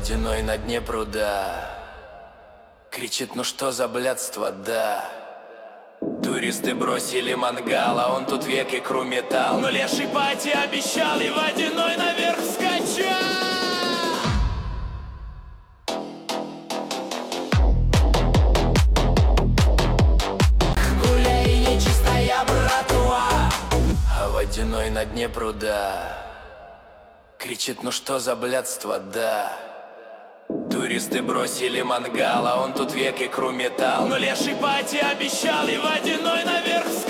водяной на дне пруда кричит: ну что за блядство, да. Туристы бросили мангал, а он тут век икру метал. Но леший пати обещал и водяной наверх скачал. Гуляй, нечистая братуа, а водяной на дне пруда кричит: ну что за блядство, да. Туристы бросили мангал, а он тут век икру метал. Но леший пати обещал и водяной наверх скачал.